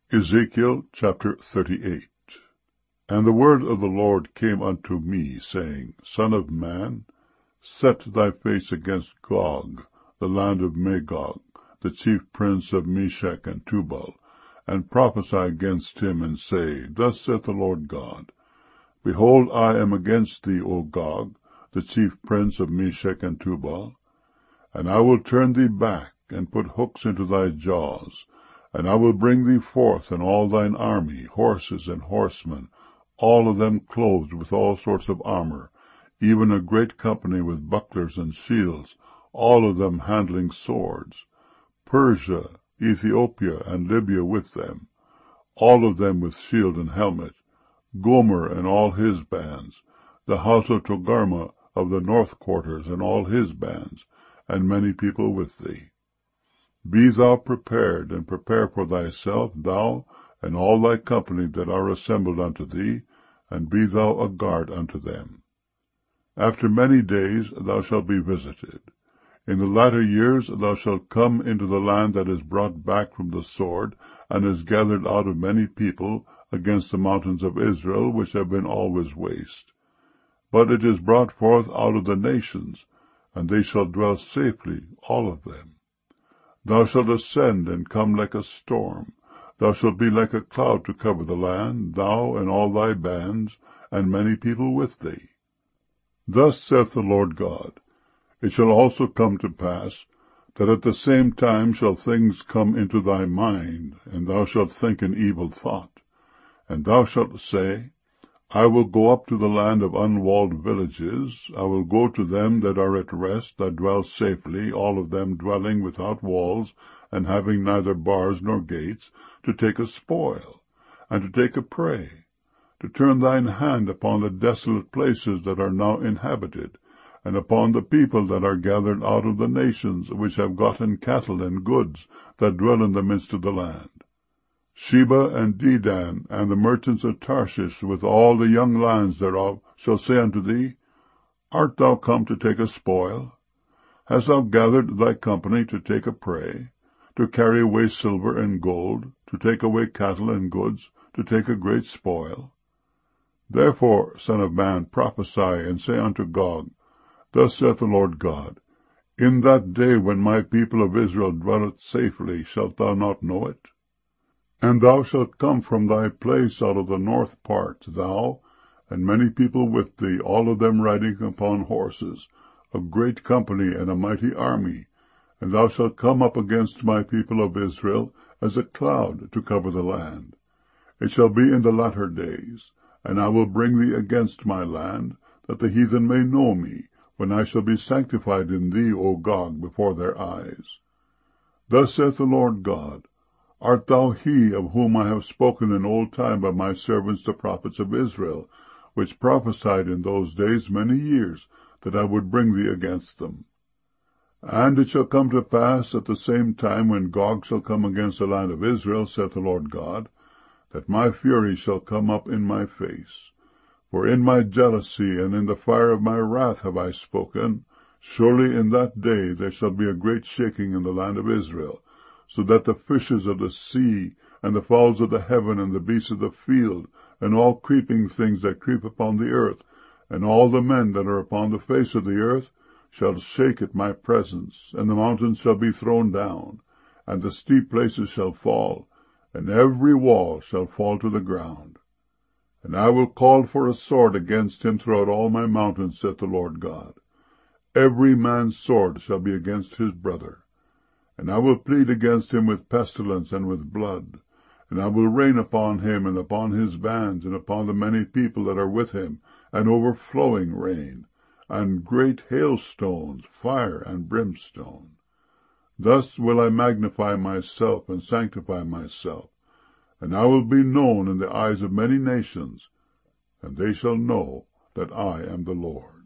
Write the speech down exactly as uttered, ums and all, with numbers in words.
Ezekiel chapter thirty-eight. And the word of the Lord came unto me, saying, Son of man, set thy face against Gog, the land of Magog, the chief prince of Meshech and Tubal, and prophesy against him, and say, Thus saith the Lord God, Behold, I am against thee, O Gog, the chief prince of Meshech and Tubal, and I will turn thee back, and put hooks into thy jaws, and I will bring thee forth, and all thine army, horses and horsemen, all of them clothed with all sorts of armor, even a great company with bucklers and shields, all of them handling swords, Persia, Ethiopia, and Libya with them, all of them with shield and helmet, Gomer and all his bands, the house of Togarmah of the north quarters and all his bands, and many people with thee. Be thou prepared, and prepare for thyself, thou and all thy company that are assembled unto thee, and be thou a guard unto them. After many days thou shalt be visited. In the latter years thou shalt come into the land that is brought back from the sword, and is gathered out of many people, against the mountains of Israel, which have been always waste. But it is brought forth out of the nations, and they shall dwell safely, all of them. Thou shalt ascend and come like a storm. Thou shalt be like a cloud to cover the land, thou and all thy bands, and many people with thee. Thus saith the Lord God, It shall also come to pass, that at the same time shall things come into thy mind, and thou shalt think an evil thought. And thou shalt say, I will go up to the land of unwalled villages, I will go to them that are at rest, that dwell safely, all of them dwelling without walls, and having neither bars nor gates, to take a spoil, and to take a prey, to turn thine hand upon the desolate places that are now inhabited, and upon the people that are gathered out of the nations, which have gotten cattle and goods, that dwell in the midst of the land. Sheba and Dedan, and the merchants of Tarshish, with all the young lions thereof, shall say unto thee, Art thou come to take a spoil? Hast thou gathered thy company to take a prey, to carry away silver and gold, to take away cattle and goods, to take a great spoil? Therefore, Son of man, prophesy, and say unto Gog, Thus saith the Lord God, In that day when my people of Israel dwelleth safely, shalt thou not know it? And thou shalt come from thy place out of the north part, thou, and many people with thee, all of them riding upon horses, a great company and a mighty army, and thou shalt come up against my people of Israel as a cloud to cover the land. It shall be in the latter days, and I will bring thee against my land, that the heathen may know me, when I shall be sanctified in thee, O Gog, before their eyes. Thus saith the Lord God, Art thou he of whom I have spoken in old time by my servants the prophets of Israel, which prophesied in those days many years, that I would bring thee against them? And it shall come to pass at the same time when Gog shall come against the land of Israel, saith the Lord God, that my fury shall come up in my face. For in my jealousy and in the fire of my wrath have I spoken, surely in that day there shall be a great shaking in the land of Israel, so that the fishes of the sea, and the fowls of the heaven, and the beasts of the field, and all creeping things that creep upon the earth, and all the men that are upon the face of the earth, shall shake at my presence, and the mountains shall be thrown down, and the steep places shall fall, and every wall shall fall to the ground. And I will call for a sword against him throughout all my mountains, saith the Lord God. Every man's sword shall be against his brother. And I will plead against him with pestilence and with blood, and I will rain upon him and upon his bands and upon the many people that are with him, an overflowing rain, and great hailstones, fire and brimstone. Thus will I magnify myself and sanctify myself, and I will be known in the eyes of many nations, and they shall know that I am the Lord.